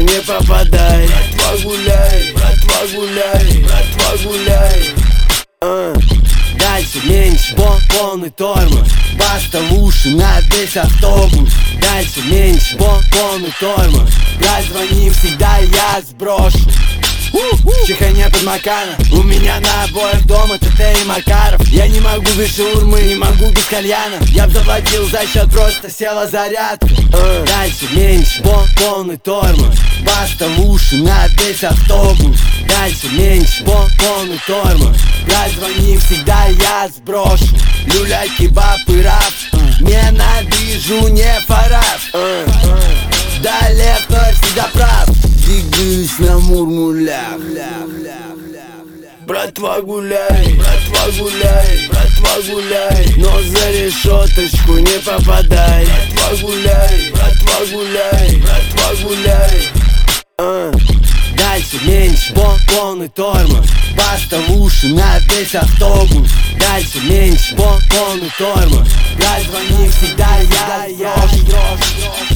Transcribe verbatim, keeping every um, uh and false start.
не попадай. Братва гуляй, братва гуляй, братва гуляй. а. Дальше меньше, пол, полный тормоз. Баста в уши на весь автобус. Дальше меньше, пол, полный тормоз. Брат, звони всегда, я сброшу. Чиханье под Макана. У меня на обоих дома ТТ и Макаров. Я не могу без шаурмы, не могу без кальяна. Я б заплатил за счет, просто села зарядка. а. Дальше меньше, пол, полный тормоз. Баста в уши на весь автобус. Дальше меньше, пол, полный тормоз. Брат, звони всегда, я сброшу. Люля, кебаб и рап. Ненавижу не фараф. а. Да, лев, но я всегда прав. Двигаюсь на мурмулях. Братва гуляй, братва гуляй, братва гуляй. Но за решеточку не попадай. Братва гуляй, братва гуляй, братва гуляй. а. Дальше меньше, пол, полный тормоз. Баста в уши на весь автобус. Дальше меньше, пол, полный тормоз. Брат, звони всегда, я, я, я.